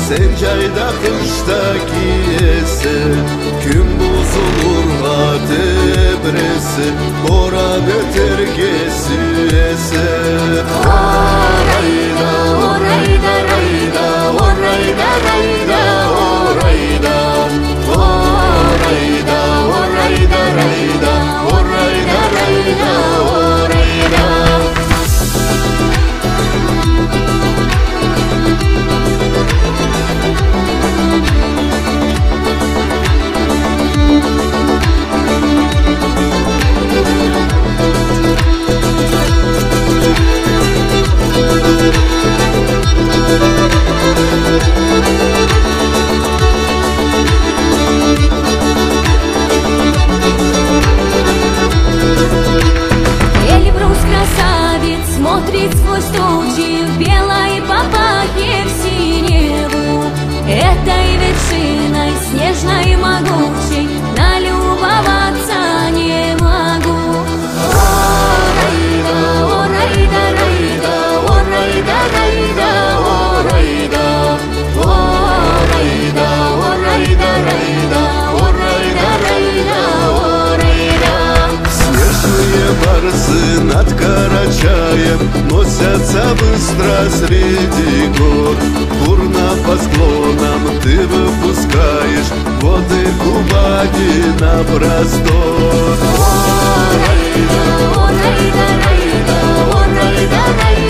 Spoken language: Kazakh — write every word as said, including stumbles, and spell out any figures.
Sen cayda kışta giyesi, gün buzulur hatebresi, ora betergesi ese. Orayda, orayda, rayda, orayda, rayda, orayda, orayda, orayda, rayda, orayda, rayda, orayda. Эльбрус красавец смотрит сквозь тучи в белой папахе в синеву. Этой вершиной снежной могучей налюбоваться не могу. Орайда, орайда, райда, орайда, райда, орайда, орайда, орайда, райда, орайда, райда, орайда. Снежные барсы над Карачаем носятся быстро среди гор. Бурно по склонам ты выпускаешь воды Кубани на простор. Орайда, орайда, райда, орайда, райда.